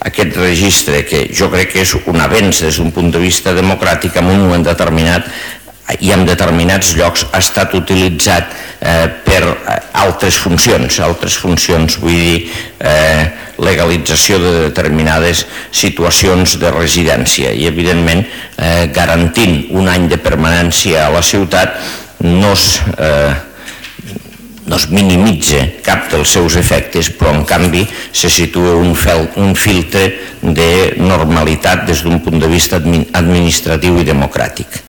aquest registre, que jo crec que és un avenç des d'un punt de vista democràtic, en un moment determinat i en determinats llocs ha estat utilitzat per altres funcions, vull dir, legalització de determinades situacions de residència, i evidentment garantint un any de permanència a la ciutat no es minimitza cap dels seus efectes, però en canvi se situa un filtre de normalitat des d'un punt de vista administratiu i democràtic.